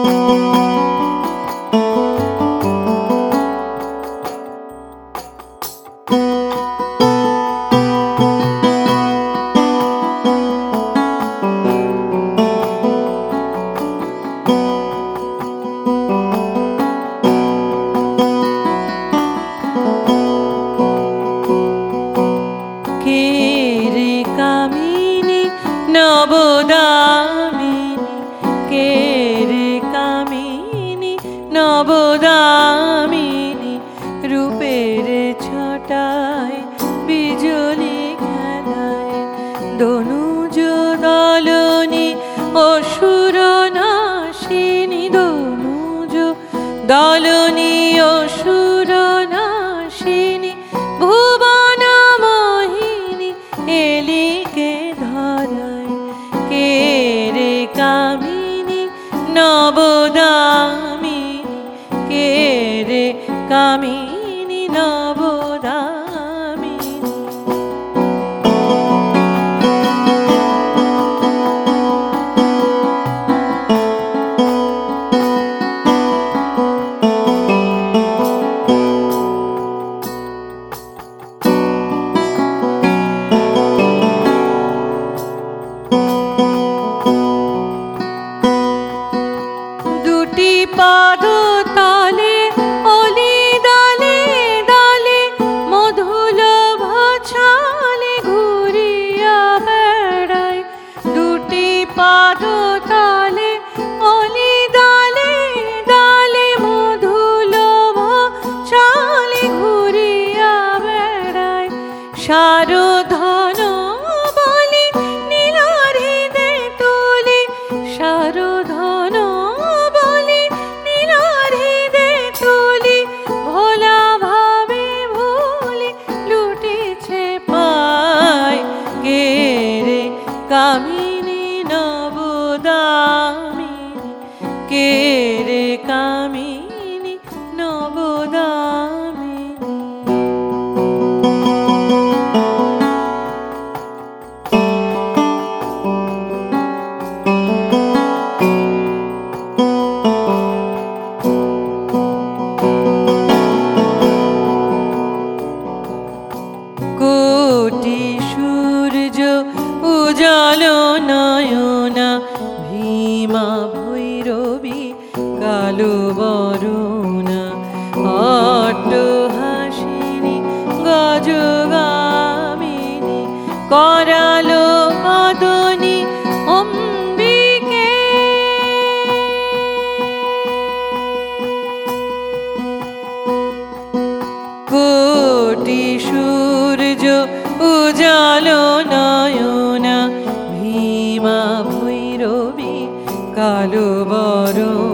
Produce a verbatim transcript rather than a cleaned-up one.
নবদামিনী রূপের ছটায় বিজলি খেলায় দনুজ দলনি অসুর নাশিনী দনুজ দলনি অসুর নাশিনী ভুবন মোহিনী এলিকে ধরায় কে রে কামিনী নবদামিনী কামিনী নবদামিনী। দুটি পাদ তলে পাদতালে অলি দালে দালে মধুলভ চালে ঘুরিয়া বেড়ায় সারধন বলি নীলারিদে তুলি সারধন বলি নীলারিদে তুলি ভোলা ভাবে ভুলি লুটিছে পায় কে রে কামিনী নবদামিনী কে রে কামিনী নবদামিনী। কোটি সূর্য উজাল নয়না ভীমা ভৈরবী কালো বরুণা অট্টহাসিনী গজগামিনী করালো মদনী অম্বিকে কোটি সূর্য উজাল নয়না ভীমা ভৈরবী কালো বরুণা